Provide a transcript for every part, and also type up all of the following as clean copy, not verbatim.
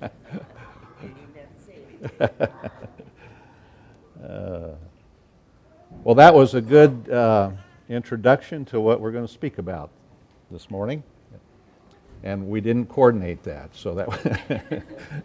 Well, that was a good introduction to what we're going to speak about this morning. And we didn't coordinate that, so that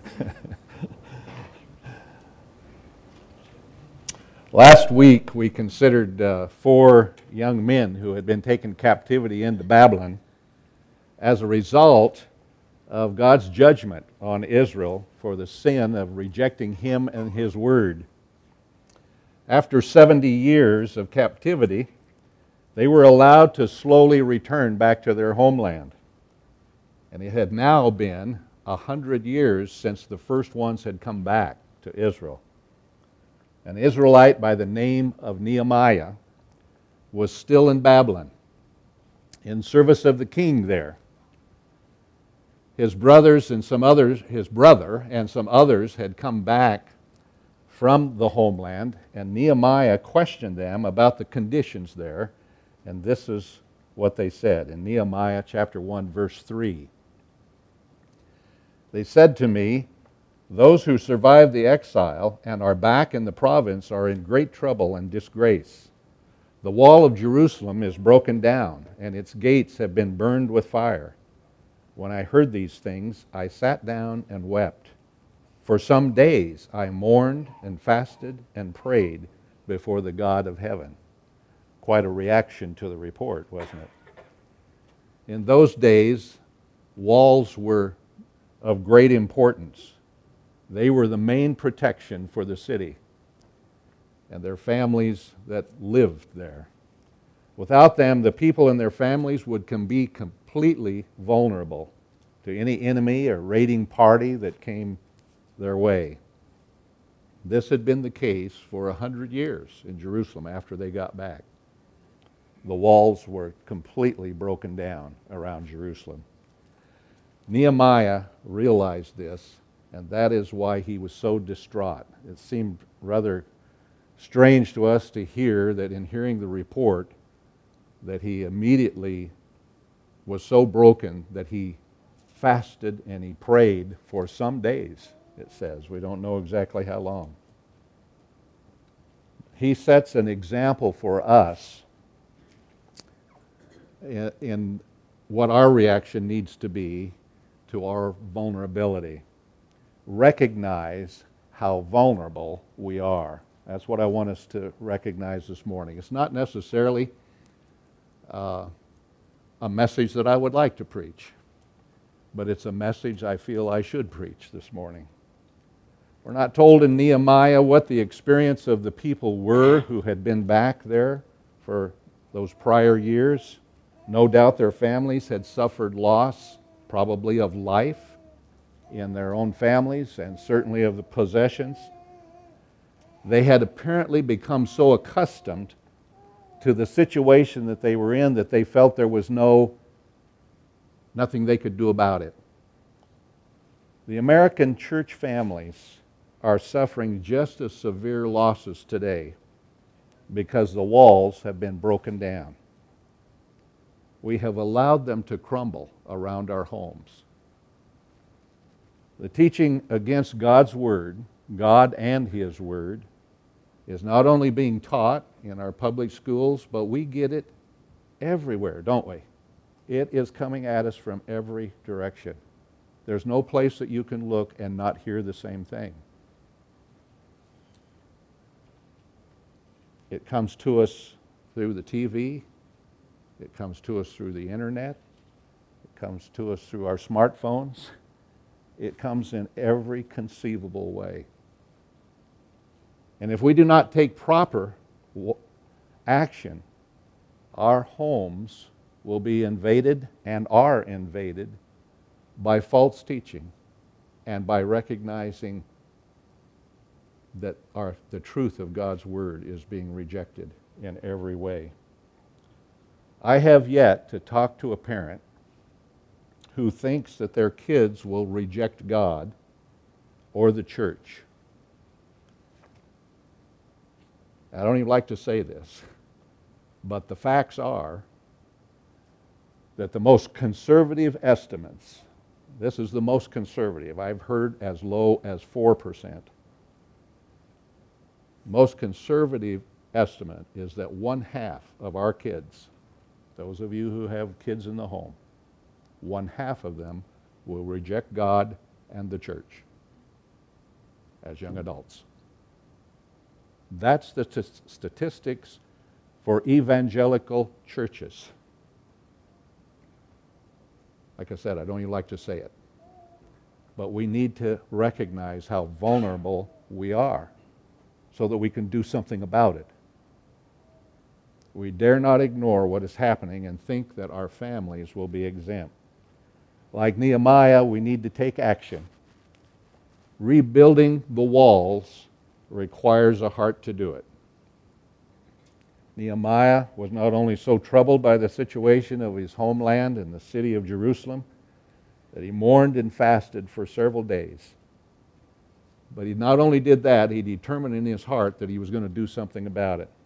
Last week we considered 4 young men who had been taken captivity into Babylon as a result of God's judgment on Israel for the sin of rejecting Him and His Word. After 70 years of captivity, they were allowed to slowly return back to their homeland. And it had now been 100 years since the first ones had come back to Israel. An Israelite by the name of Nehemiah was still in Babylon, in service of the king there. His brother and some others had come back from the homeland, and Nehemiah questioned them about the conditions there, and this is what they said in Nehemiah chapter 1, verse 3. They said to me, "Those who survived the exile and are back in the province are in great trouble and disgrace. The wall of Jerusalem is broken down, and its gates have been burned with fire. When I heard these things, I sat down and wept. For some days I mourned and fasted and prayed before the God of heaven." Quite a reaction to the report, wasn't it? In those days, walls were of great importance. They were the main protection for the city and their families that lived there. Without them, the people and their families would be completely vulnerable to any enemy or raiding party that came their way. This had been the case for 100 years in Jerusalem after they got back. The walls were completely broken down around Jerusalem. Nehemiah realized this, and that is why he was so distraught. It seemed rather strange to us to hear that in hearing the report that he immediately was so broken that he fasted and he prayed for some days, it says. We don't know exactly how long. He sets an example for us in what our reaction needs to be to our vulnerability. Recognize how vulnerable we are. That's what I want us to recognize this morning. It's not necessarily a message that I would like to preach, but it's a message I feel I should preach this morning. We're not told in Nehemiah what the experience of the people were who had been back there for those prior years. No doubt their families had suffered loss, probably of life in their own families and certainly of the possessions. They had apparently become so accustomed to the situation that they were in that they felt there was nothing they could do about it. The American church families are suffering just as severe losses today because the walls have been broken down. We have allowed them to crumble around our homes. The teaching against God's Word, God and His Word, is not only being taught in our public schools, but we get it everywhere, don't we? It is coming at us from every direction. There's no place that you can look and not hear the same thing. It comes to us through the TV. It comes to us through the internet. It comes to us through our smartphones. It comes in every conceivable way. And if we do not take proper action, our homes will be invaded and are invaded by false teaching and by recognizing that the truth of God's Word is being rejected in every way. I have yet to talk to a parent who thinks that their kids will reject God or the church. I don't even like to say this, but the facts are that the most conservative estimates This is the most conservative. I've heard as low as 4%. Most conservative estimate is that 1/2 of our kids, those of you who have kids in the home, 1/2 of them will reject God and the church as young adults. That's the statistics for evangelical churches. Like I said, I don't even like to say it. But we need to recognize how vulnerable we are so that we can do something about it. We dare not ignore what is happening and think that our families will be exempt. Like Nehemiah, we need to take action. Rebuilding the walls requires a heart to do it. Nehemiah was not only so troubled by the situation of his homeland and the city of Jerusalem that he mourned and fasted for several days, but he not only did that, he determined in his heart that he was going to do something about it.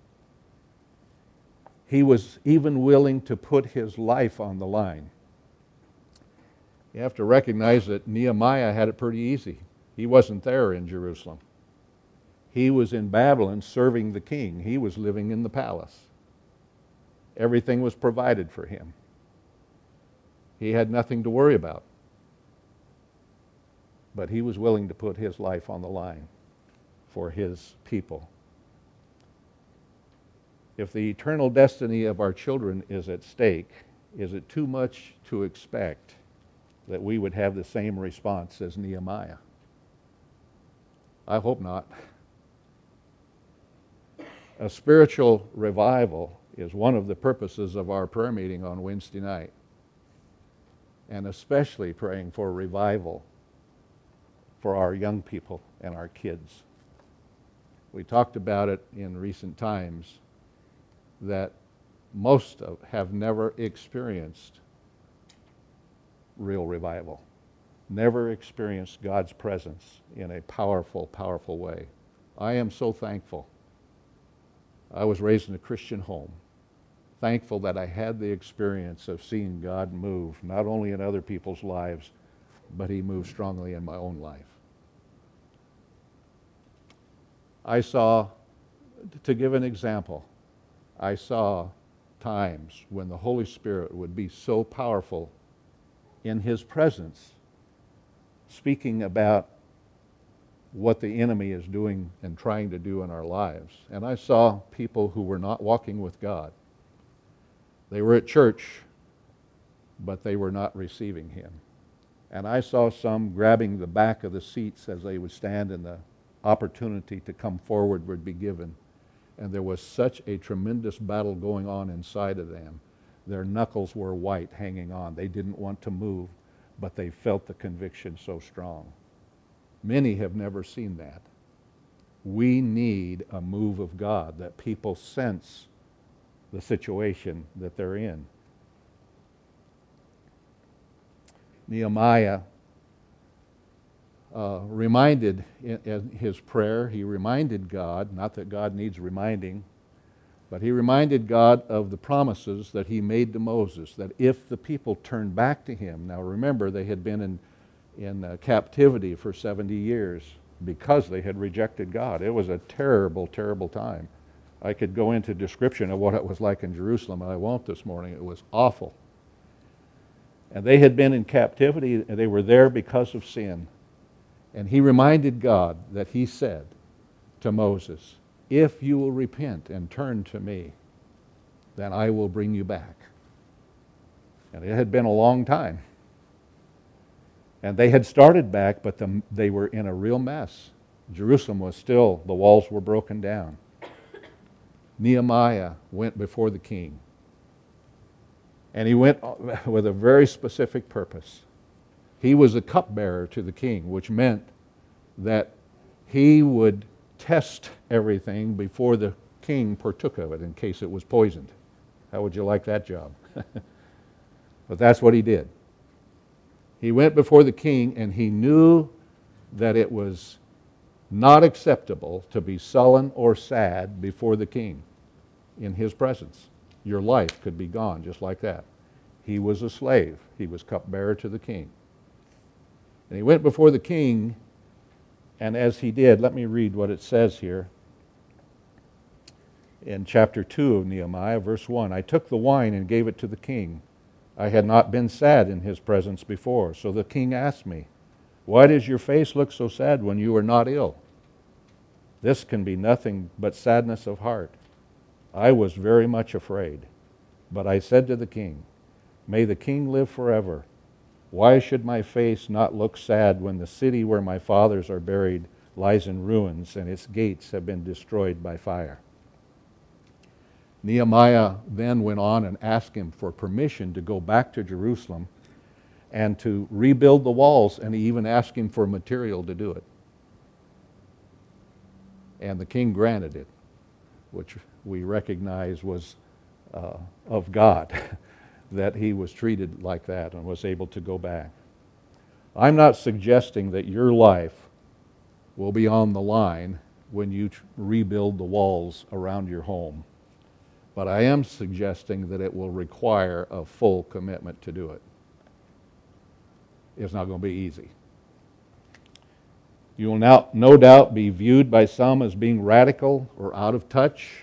He was even willing to put his life on the line. You have to recognize that Nehemiah had it pretty easy. He wasn't there in Jerusalem. He was in Babylon serving the king. He was living in the palace. Everything was provided for him. He had nothing to worry about. But he was willing to put his life on the line for his people. If the eternal destiny of our children is at stake, is it too much to expect that we would have the same response as Nehemiah? I hope not. A spiritual revival is one of the purposes of our prayer meeting on Wednesday night, and especially praying for revival for our young people and our kids. We talked about it in recent times that most have never experienced real revival, never experienced God's presence in a powerful, powerful way. I am so thankful. I was raised in a Christian home. Thankful that I had the experience of seeing God move, not only in other people's lives, but He moved strongly in my own life. I saw, to give an example, I saw times when the Holy Spirit would be so powerful in His presence, speaking about what the enemy is doing and trying to do in our lives. And I saw people who were not walking with God. They were at church, but they were not receiving Him. And I saw some grabbing the back of the seats as they would stand and the opportunity to come forward would be given. And there was such a tremendous battle going on inside of them. Their knuckles were white hanging on. They didn't want to move, but they felt the conviction so strong. Many have never seen that. We need a move of God, that people sense the situation that they're in. Nehemiah reminded in his prayer, he reminded God, not that God needs reminding, but he reminded God of the promises that he made to Moses, that if the people turned back to him. Now remember, they had been in captivity for 70 years because they had rejected God. It was a terrible, terrible time. I could go into description of what it was like in Jerusalem, and I won't this morning. It was awful. And they had been in captivity, and they were there because of sin. And he reminded God that he said to Moses, if you will repent and turn to me, then I will bring you back. And it had been a long time. And they had started back, but they were in a real mess. Jerusalem was still, the walls were broken down. Nehemiah went before the king. And he went with a very specific purpose. He was a cupbearer to the king, which meant that he would test everything before the king partook of it in case it was poisoned. How would you like that job? But that's what he did. He went before the king, and he knew that it was not acceptable to be sullen or sad before the king in his presence. Your life could be gone just like that. He was a slave. He was cupbearer to the king. And he went before the king, and as he did, let me read what it says here in chapter 2 of Nehemiah, verse 1. I took the wine and gave it to the king. I had not been sad in his presence before. So the king asked me, why does your face look so sad when you are not ill? This can be nothing but sadness of heart. I was very much afraid. But I said to the king, may the king live forever. Why should my face not look sad when the city where my fathers are buried lies in ruins and its gates have been destroyed by fire? Nehemiah then went on and asked him for permission to go back to Jerusalem and to rebuild the walls, and he even asked him for material to do it. And the king granted it, which we recognize was of God, that he was treated like that and was able to go back. I'm not suggesting that your life will be on the line when you rebuild the walls around your home, but I am suggesting that it will require a full commitment to do it. It's not going to be easy. You will now, no doubt, be viewed by some as being radical or out of touch.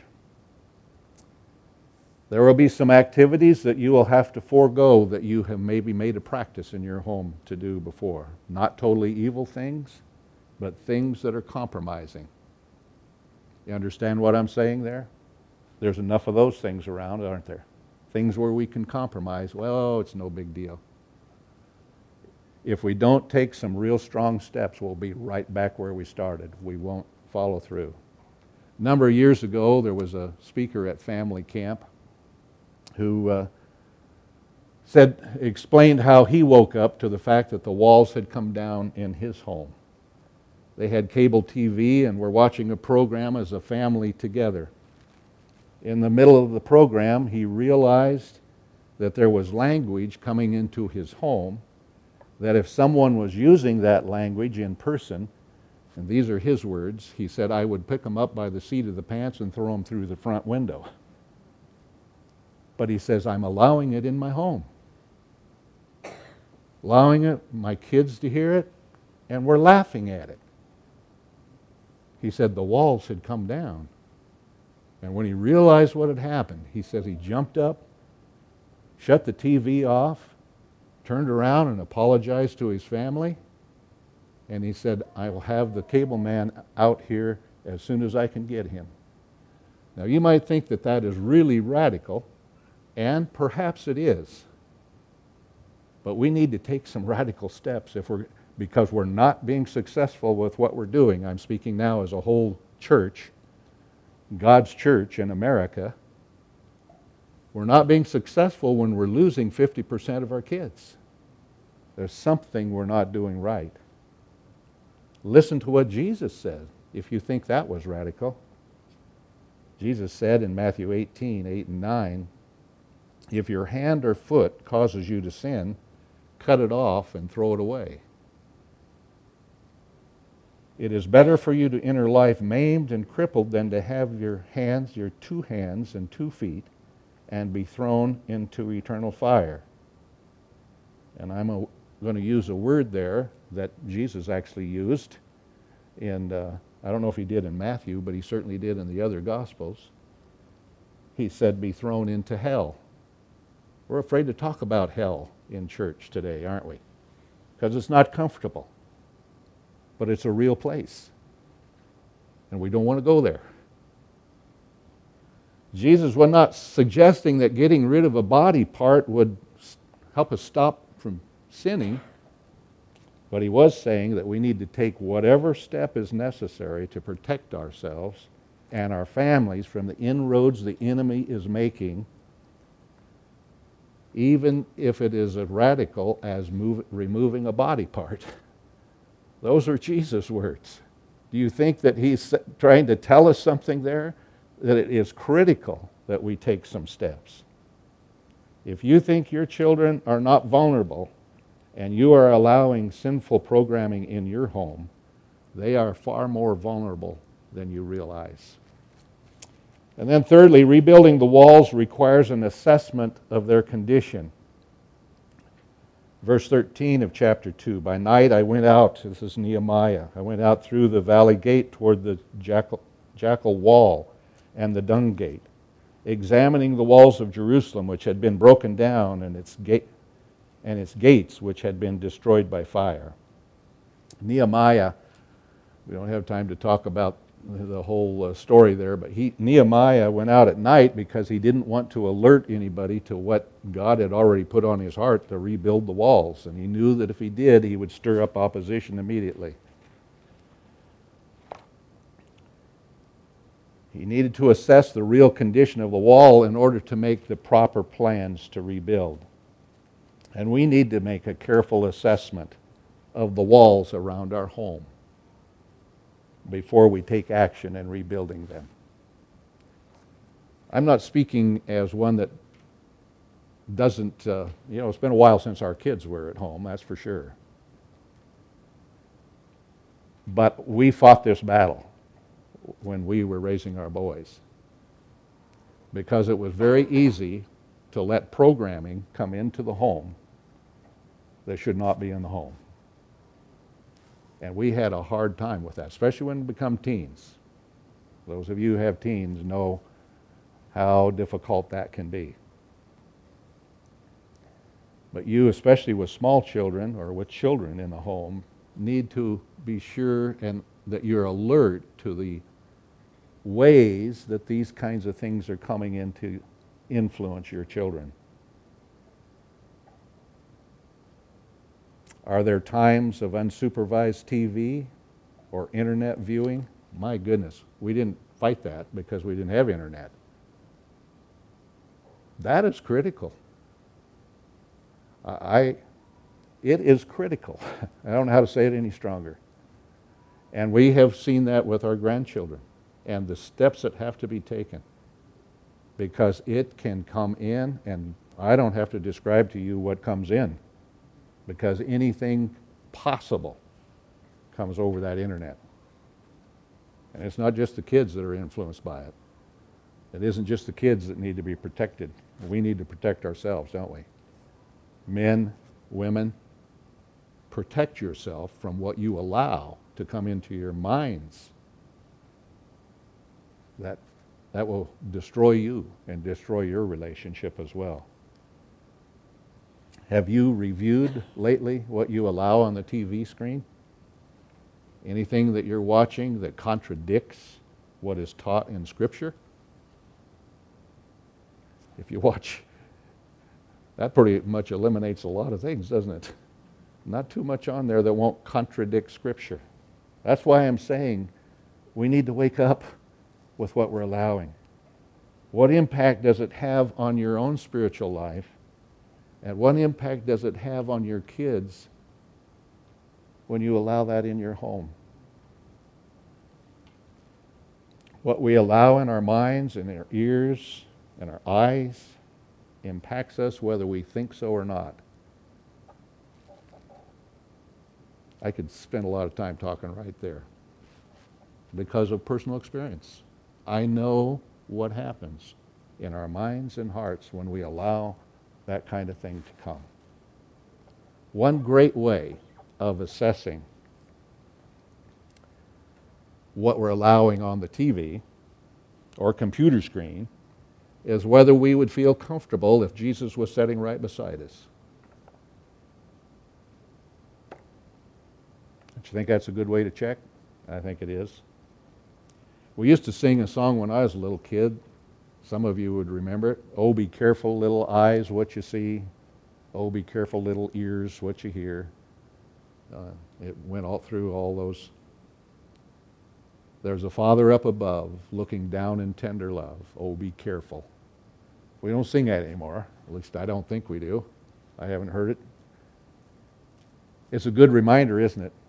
There will be some activities that you will have to forego that you have maybe made a practice in your home to do before. Not totally evil things, but things that are compromising. You understand what I'm saying there? There's enough of those things around, aren't there? Things where we can compromise. Well, it's no big deal. If we don't take some real strong steps, we'll be right back where we started. We won't follow through. A number of years ago, there was a speaker at family camp who explained how he woke up to the fact that the walls had come down in his home. They had cable TV and were watching a program as a family together. In the middle of the program, he realized that there was language coming into his home, that if someone was using that language in person, and these are his words, he said, I would pick them up by the seat of the pants and throw them through the front window. But he says, I'm allowing it in my home. Allowing it, my kids to hear it, and we're laughing at it. He said the walls had come down. And when he realized what had happened, he said he jumped up, shut the TV off, turned around and apologized to his family, and he said, I will have the cable man out here as soon as I can get him. Now you might think that that is really radical, and perhaps it is. But we need to take some radical steps because we're not being successful with what we're doing. I'm speaking now as a whole church, God's church in America. We're not being successful when we're losing 50% of our kids. There's something we're not doing right. Listen to what Jesus said, if you think that was radical. Jesus said in Matthew 18:8 and 9, if your hand or foot causes you to sin, cut it off and throw it away. It is better for you to enter life maimed and crippled than to have your two hands and 2 feet, and be thrown into eternal fire. And I'm going to use a word there that Jesus actually used in, I don't know if he did in Matthew, but he certainly did in the other Gospels. He said, be thrown into hell. We're afraid to talk about hell in church today, aren't we? Because it's not comfortable. But it's a real place. And we don't want to go there. Jesus was not suggesting that getting rid of a body part would help us stop from sinning, but he was saying that we need to take whatever step is necessary to protect ourselves and our families from the inroads the enemy is making, even if it is as radical as removing a body part. Those are Jesus' words. Do you think that he's trying to tell us something there? That it is critical that we take some steps. If you think your children are not vulnerable and you are allowing sinful programming in your home, they are far more vulnerable than you realize. And then thirdly, rebuilding the walls requires an assessment of their condition. Verse 13 of chapter 2, by night I went out, this is Nehemiah, I went out through the valley gate toward the jackal wall and the dung gate, examining the walls of Jerusalem which had been broken down and its gates which had been destroyed by fire. Nehemiah, we don't have time to talk about the whole story there, but Nehemiah went out at night because he didn't want to alert anybody to what God had already put on his heart to rebuild the walls, and he knew that if he did, he would stir up opposition immediately. He needed to assess the real condition of the wall in order to make the proper plans to rebuild. And we need to make a careful assessment of the walls around our home before we take action in rebuilding them. I'm not speaking as one that doesn't, it's been a while since our kids were at home, that's for sure. But we fought this battle when we were raising our boys, because it was very easy to let programming come into the home that should not be in the home. And we had a hard time with that, especially when we become teens. Those of you who have teens know how difficult that can be. But you, especially with small children or with children in the home, need to be sure and that you're alert to the ways that these kinds of things are coming in to influence your children. Are there times of unsupervised TV or internet viewing? My goodness, we didn't fight that because we didn't have internet. That is critical. It is critical. I don't know how to say it any stronger. And we have seen that with our grandchildren and the steps that have to be taken, because it can come in, and I don't have to describe to you what comes in, because anything possible comes over that internet. And it's not just the kids that are influenced by it. It isn't just the kids that need to be protected. We need to protect ourselves, don't we? Men, women, protect yourself from what you allow to come into your minds. That will destroy you and destroy your relationship as well. Have you reviewed lately what you allow on the TV screen? Anything that you're watching that contradicts what is taught in Scripture? If you watch, that pretty much eliminates a lot of things, doesn't it? Not too much on there that won't contradict Scripture. That's why I'm saying we need to wake up with what we're allowing. What impact does it have on your own spiritual life? And what impact does it have on your kids when you allow that in your home? What we allow in our minds and our ears and our eyes impacts us whether we think so or not. I could spend a lot of time talking right there because of personal experience. I know what happens in our minds and hearts when we allow that kind of thing to come. One great way of assessing what we're allowing on the TV or computer screen is whether we would feel comfortable if Jesus was sitting right beside us. Don't you think that's a good way to check? I think it is. We used to sing a song when I was a little kid. Some of you would remember it. Oh, be careful, little eyes, what you see. Oh, be careful, little ears, what you hear. It went all through all those. There's a Father up above, looking down in tender love. Oh, be careful. We don't sing that anymore. At least I don't think we do. I haven't heard it. It's a good reminder, isn't it?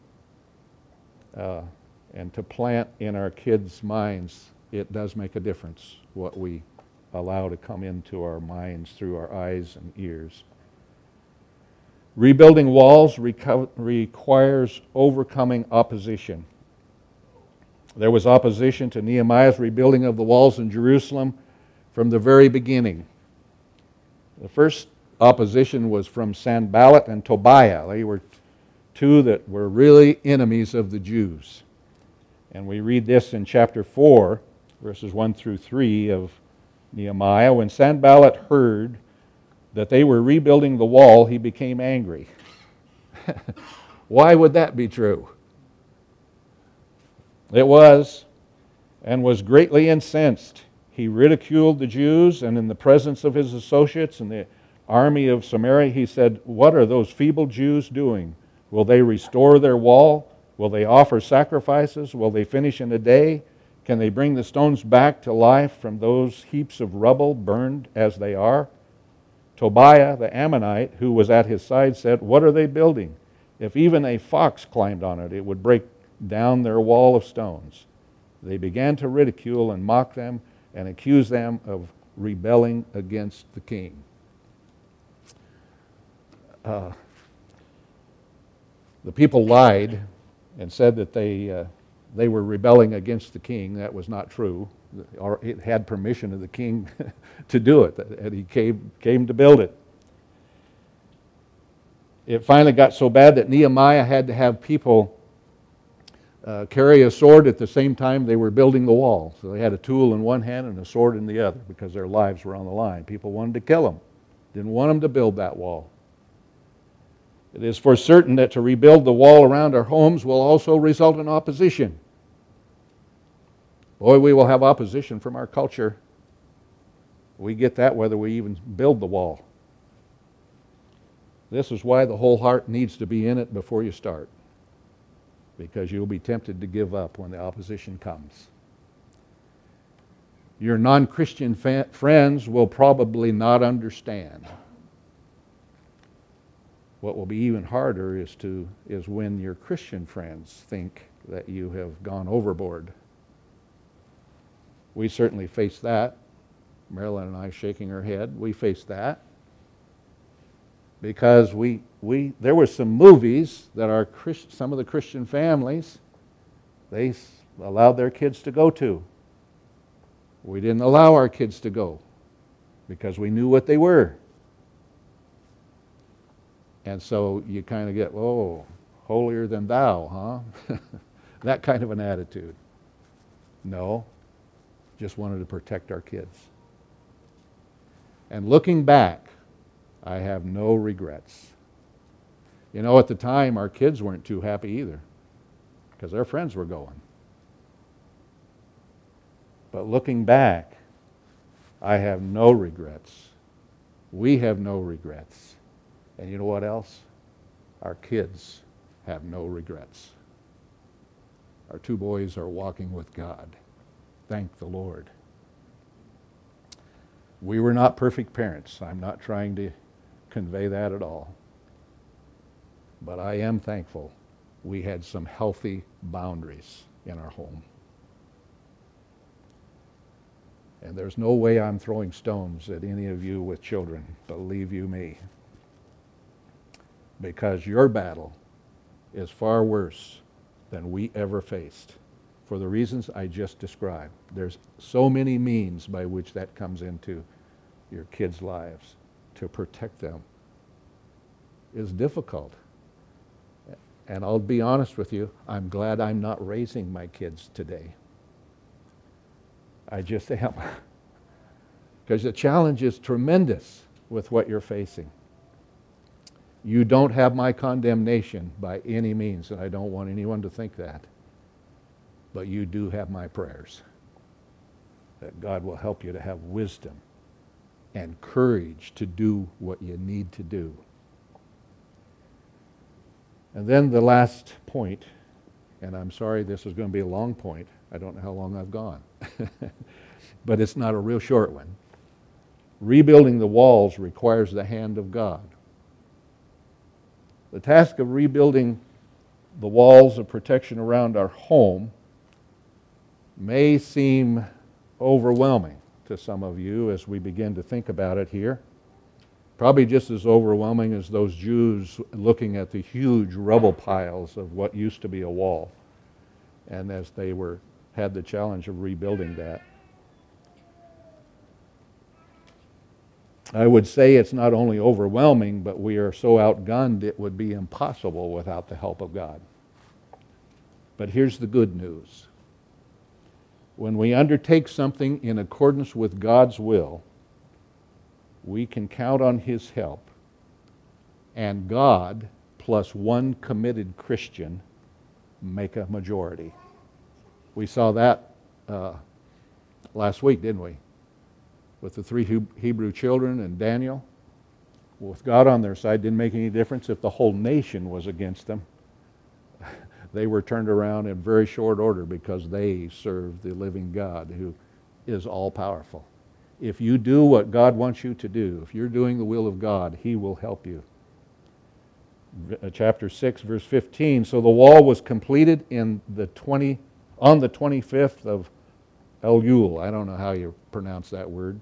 And to plant in our kids' minds, it does make a difference what we allow to come into our minds through our eyes and ears. Rebuilding walls requires overcoming opposition. There was opposition to Nehemiah's rebuilding of the walls in Jerusalem from the very beginning. The first opposition was from Sanballat and Tobiah. They were two that were really enemies of the Jews. And we read this in chapter 4, verses 1 through 3 of Nehemiah. When Sanballat heard that they were rebuilding the wall, he became angry. Why would that be true? It was, and was greatly incensed. He ridiculed the Jews, and in the presence of his associates and the army of Samaria, he said, "What are those feeble Jews doing? Will they restore their wall? Will they offer sacrifices? Will they finish in a day? Can they bring the stones back to life from those heaps of rubble burned as they are?" Tobiah the Ammonite, who was at his side, said, "What are they building? If even a fox climbed on it, it would break down their wall of stones." They began to ridicule and mock them and accuse them of rebelling against the king. The people lied and said that they were rebelling against the king. That was not true. It had permission of the king to do it, and he came to build it. It finally got so bad that Nehemiah had to have people carry a sword at the same time they were building the wall. So they had a tool in one hand and a sword in the other because their lives were on the line. People wanted to kill them, didn't want them to build that wall. It is for certain that to rebuild the wall around our homes will also result in opposition. Boy, we will have opposition from our culture. We get that whether we even build the wall. This is why the whole heart needs to be in it before you start, because you'll be tempted to give up when the opposition comes. Your non-Christian friends will probably not understand. What will be even harder is when your Christian friends think that you have gone overboard. We certainly face that. Marilyn and I shaking her head. We face that because there were some movies that some of the Christian families, they allowed their kids to go to. We didn't allow our kids to go because we knew what they were. And so you kind of get, "Oh, holier than thou, huh?" That kind of an attitude. No, just wanted to protect our kids. And looking back, I have no regrets. You know, at the time, our kids weren't too happy either because their friends were going. But looking back, I have no regrets. We have no regrets. And you know what else? Our kids have no regrets. Our two boys are walking with God. Thank the Lord. We were not perfect parents. I'm not trying to convey that at all. But I am thankful we had some healthy boundaries in our home. And there's no way I'm throwing stones at any of you with children, believe you me. Because your battle is far worse than we ever faced for the reasons I just described. There's so many means by which that comes into your kids' lives. To protect them is difficult. And I'll be honest with you, I'm glad I'm not raising my kids today. I just am. Because the challenge is tremendous with what you're facing. You don't have my condemnation by any means, and I don't want anyone to think that. But you do have my prayers that God will help you to have wisdom and courage to do what you need to do. And then the last point, and I'm sorry this is going to be a long point. I don't know how long I've gone. But it's not a real short one. Rebuilding the walls requires the hand of God. The task of rebuilding the walls of protection around our home may seem overwhelming to some of you as we begin to think about it here. Probably just as overwhelming as those Jews looking at the huge rubble piles of what used to be a wall, and as they had the challenge of rebuilding that. I would say it's not only overwhelming, but we are so outgunned it would be impossible without the help of God. But here's the good news. When we undertake something in accordance with God's will, we can count on His help. And God plus one committed Christian make a majority. We saw that last week, didn't we? With the three Hebrew children and Daniel. With God on their side, didn't make any difference if the whole nation was against them. They were turned around in very short order because they serve the living God who is all-powerful. If you do what God wants you to do, if you're doing the will of God, He will help you. Chapter 6, verse 15, so the wall was completed on the 25th of Elul. I don't know how you pronounce that word.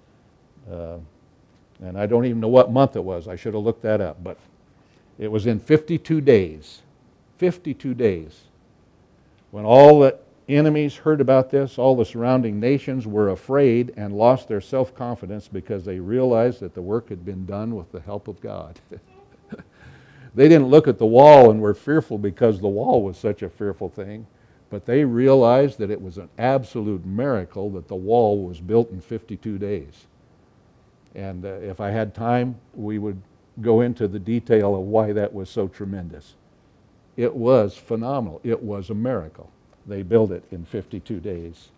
And I don't even know what month it was. I should have looked that up. But it was in 52 days. 52 days. When all the enemies heard about this, all the surrounding nations were afraid and lost their self-confidence because they realized that the work had been done with the help of God. They didn't look at the wall and were fearful because the wall was such a fearful thing, but they realized that it was an absolute miracle that the wall was built in 52 days. And if I had time, we would go into the detail of why that was so tremendous. It was phenomenal. It was a miracle. They built it in 52 days.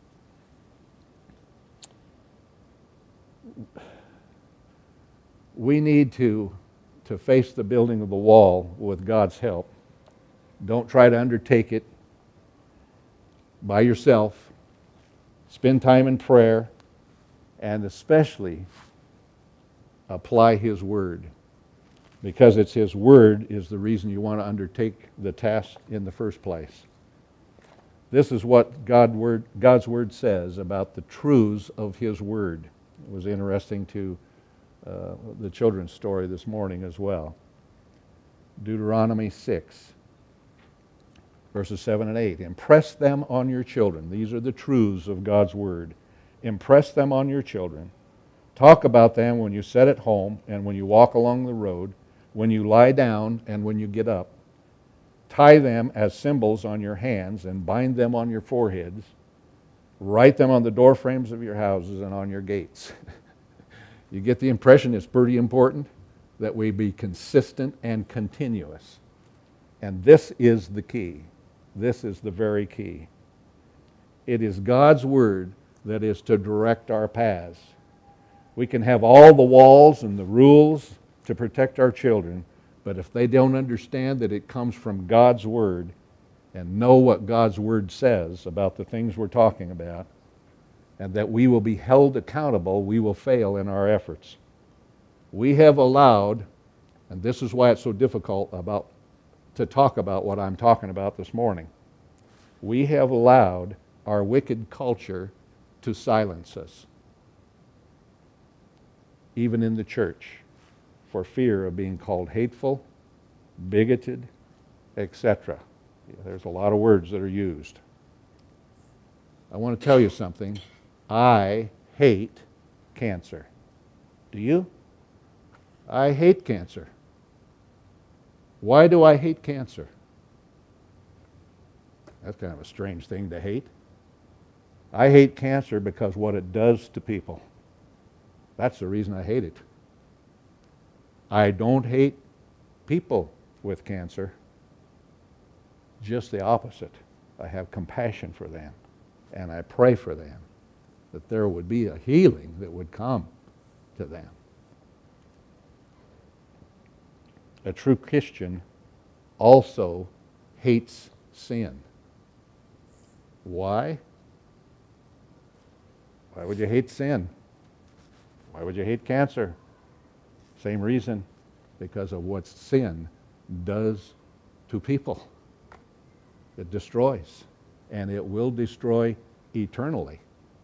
We need to face the building of the wall with God's help. Don't try to undertake it by yourself. Spend time in prayer, and especially apply His Word, because it's His Word is the reason you want to undertake the task in the first place. This is what God's Word says about the truths of His Word. It was interesting to the children's story this morning as well. Deuteronomy 6, verses 7 and 8. Impress them on your children. These are the truths of God's Word. Impress them on your children. Talk about them when you sit at home and when you walk along the road, when you lie down and when you get up. Tie them as symbols on your hands and bind them on your foreheads. Write them on the door frames of your houses and on your gates. You get the impression it's pretty important that we be consistent and continuous. And this is the key. This is the very key. It is God's Word that is to direct our paths. We can have all the walls and the rules to protect our children, but if they don't understand that it comes from God's Word and know what God's Word says about the things we're talking about, and that we will be held accountable, we will fail in our efforts. We have allowed, and this is why it's so difficult to talk about what I'm talking about this morning, we have allowed our wicked culture to silence us, even in the church, for fear of being called hateful, bigoted, etc. There's a lot of words that are used. I want to tell you something. I hate cancer. Do you? I hate cancer. Why do I hate cancer? That's kind of a strange thing to hate. I hate cancer because what it does to people. That's the reason I hate it. I don't hate people with cancer. Just the opposite. I have compassion for them, and I pray for them, that there would be a healing that would come to them. A true Christian also hates sin. Why? Why would you hate sin? Why would you hate cancer? Same reason, because of what sin does to people. It destroys, and it will destroy eternally.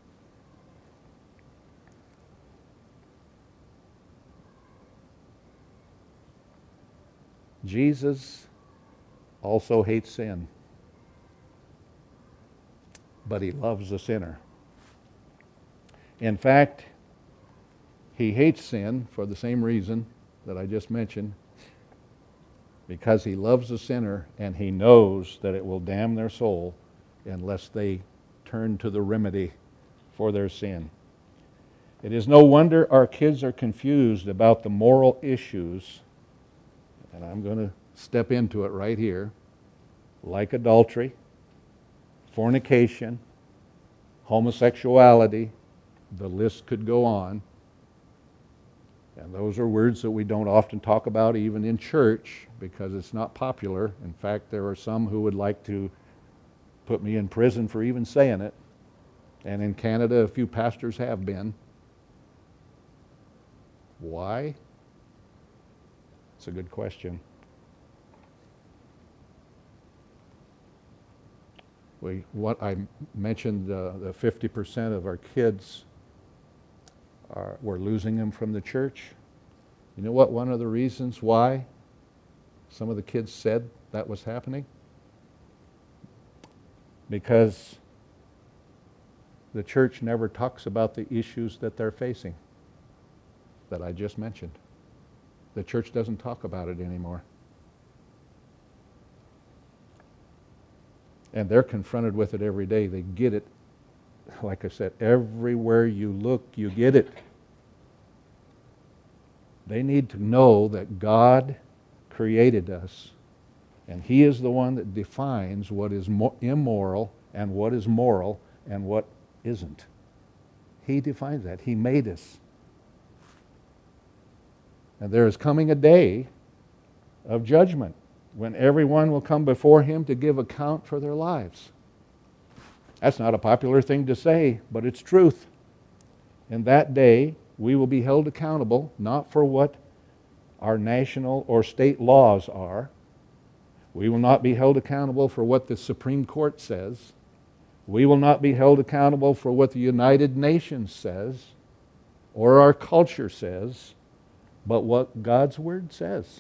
Jesus also hates sin, but He loves the sinner. In fact, He hates sin for the same reason that I just mentioned, because he loves the sinner and he knows that it will damn their soul unless they turn to the remedy for their sin. It is no wonder our kids are confused about the moral issues, and I'm going to step into it right here, like adultery, fornication, homosexuality. The list could go on. And those are words that we don't often talk about even in church because it's not popular. In fact, there are some who would like to put me in prison for even saying it. And in Canada, a few pastors have been. Why? It's a good question. What I mentioned, the 50% of our kids we're losing them from the church. You know what one of the reasons why some of the kids said that was happening? Because the church never talks about the issues that they're facing that I just mentioned. The church doesn't talk about it anymore. And they're confronted with it every day. They get it. Like I said, everywhere you look, you get it. They need to know that God created us, and He is the one that defines what is immoral and what is moral and what isn't. He defines that. He made us. And there is coming a day of judgment when everyone will come before Him to give account for their lives. That's not a popular thing to say, but it's truth. In that day, we will be held accountable not for what our national or state laws are. We will not be held accountable for what the Supreme Court says. We will not be held accountable for what the United Nations says or our culture says, but what God's Word says.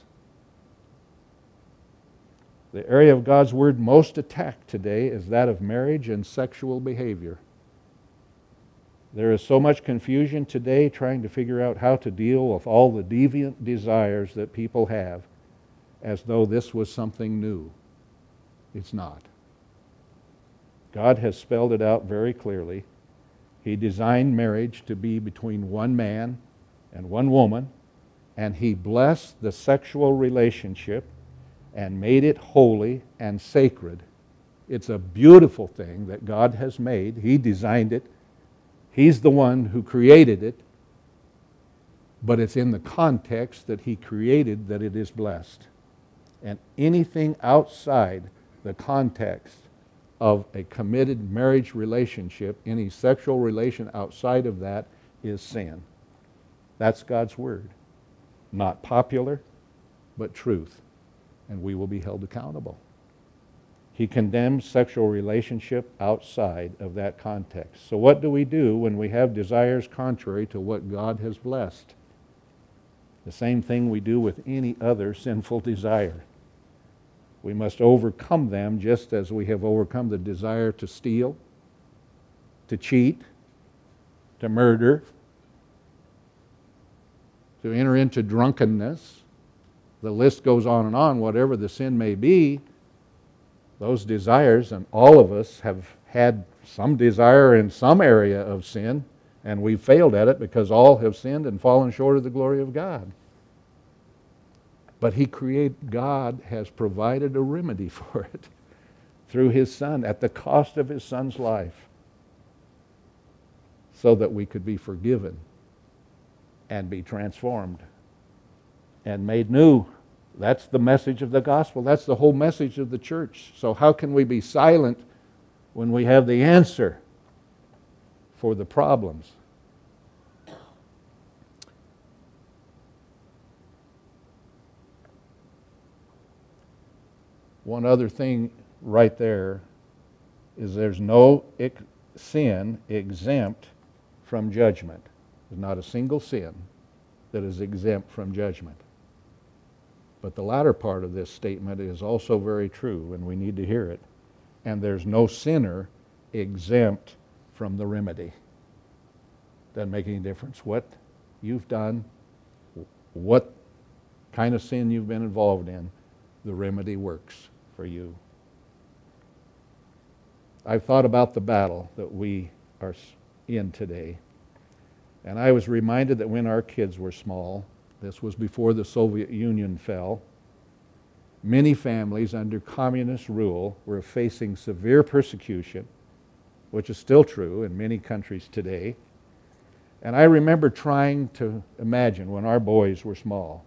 The area of God's Word most attacked today is that of marriage and sexual behavior. There is so much confusion today trying to figure out how to deal with all the deviant desires that people have, as though this was something new. It's not. God has spelled it out very clearly. He designed marriage to be between one man and one woman, and He blessed the sexual relationship and made it holy and sacred. It's a beautiful thing that God has made. He designed it. He's the one who created it. But it's in the context that He created that it is blessed. And anything outside the context of a committed marriage relationship, any sexual relation outside of that, is sin. That's God's Word. Not popular, but truth. And we will be held accountable. He condemns sexual relationship outside of that context. So what do we do when we have desires contrary to what God has blessed? The same thing we do with any other sinful desire. We must overcome them just as we have overcome the desire to steal, to cheat, to murder, to enter into drunkenness. The list goes on and on. Whatever the sin may be, those desires, and all of us have had some desire in some area of sin, and we've failed at it because all have sinned and fallen short of the glory of God. But God has provided a remedy for it through His Son at the cost of His Son's life, so that we could be forgiven and be transformed and made new. That's the message of the gospel. That's the whole message of the church. So how can we be silent when we have the answer for the problems? One other thing right there is there's no sin exempt from judgment. There's not a single sin that is exempt from judgment. But the latter part of this statement is also very true, and we need to hear it. And there's no sinner exempt from the remedy. Doesn't make any difference what you've done, what kind of sin you've been involved in, the remedy works for you. I've thought about the battle that we are in today. And I was reminded that when our kids were small, this was before the Soviet Union fell, many families under communist rule were facing severe persecution, which is still true in many countries today. And I remember trying to imagine when our boys were small,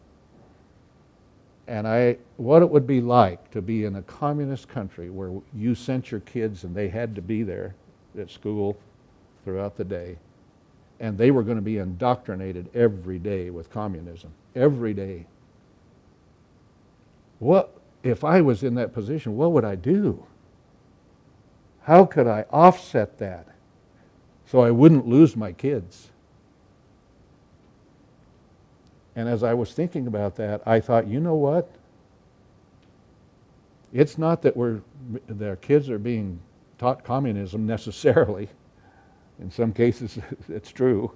and what it would be like to be in a communist country where you sent your kids and they had to be there at school throughout the day, and they were going to be indoctrinated every day with communism, every day. What if I was in that position? What would I do? How could I offset that so I wouldn't lose my kids? And as I was thinking about that, I thought, you know what? It's not that their kids are being taught communism necessarily. In some cases, it's true.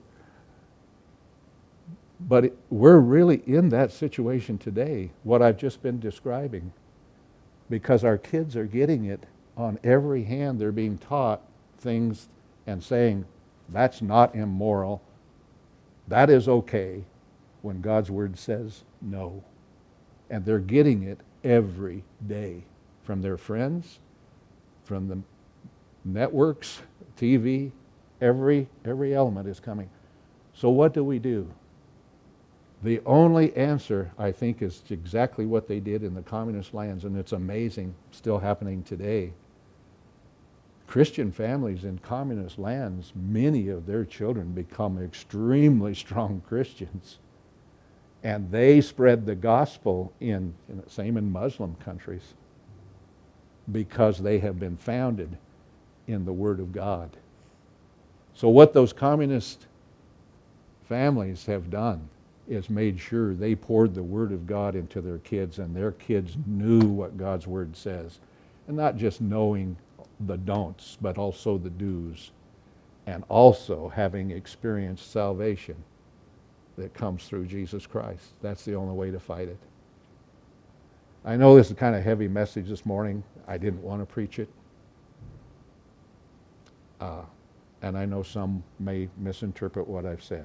But we're really in that situation today, what I've just been describing, because our kids are getting it on every hand. They're being taught things and saying, that's not immoral, that is okay, when God's Word says no. And they're getting it every day from their friends, from the networks, TV, every element is coming. So what do? The only answer, I think, is exactly what they did in the communist lands, and it's amazing, still happening today. Christian families in communist lands, many of their children become extremely strong Christians. And they spread the gospel same in Muslim countries, because they have been founded in the Word of God. So what those communist families have done is made sure they poured the Word of God into their kids, and their kids knew what God's Word says. And not just knowing the don'ts, but also the do's, and also having experienced salvation that comes through Jesus Christ. That's the only way to fight it. I know this is kind of heavy message this morning. I didn't want to preach it. And I know some may misinterpret what I've said.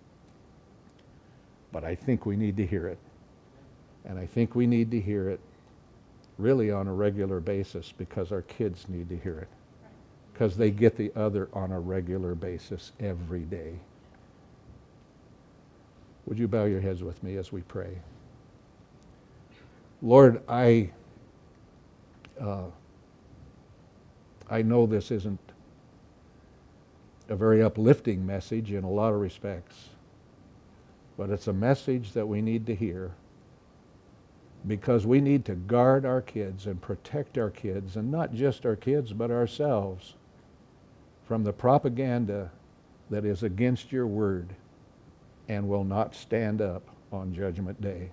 But I think we need to hear it. And I think we need to hear it really on a regular basis, because our kids need to hear it. Because they get the other on a regular basis every day. Would you bow your heads with me as we pray? Lord, I know this isn't a very uplifting message in a lot of respects, but it's a message that we need to hear, because we need to guard our kids and protect our kids, and not just our kids, but ourselves, from the propaganda that is against your word and will not stand up on Judgment Day.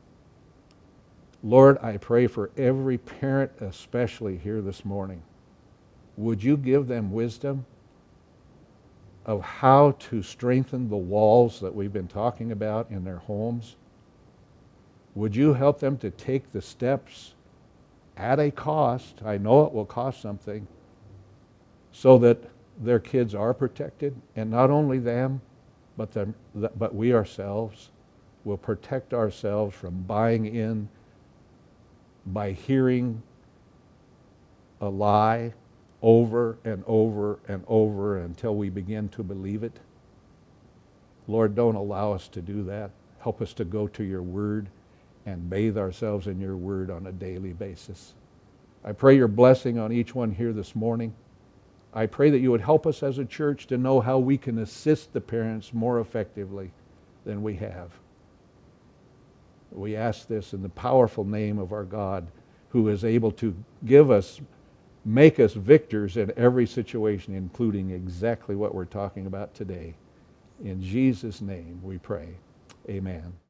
Lord, I pray for every parent, especially here this morning. Would you give them wisdom of how to strengthen the walls that we've been talking about in their homes? Would you help them to take the steps at a cost, I know it will cost something, so that their kids are protected, and not only them, but we ourselves will protect ourselves from buying in by hearing a lie over and over and over until we begin to believe it. Lord, don't allow us to do that. Help us to go to your word and bathe ourselves in your word on a daily basis. I pray your blessing on each one here this morning. I pray that you would help us as a church to know how we can assist the parents more effectively than we have. We ask this in the powerful name of our God, who is able to make us victors in every situation, including exactly what we're talking about today. In Jesus' name we pray. Amen.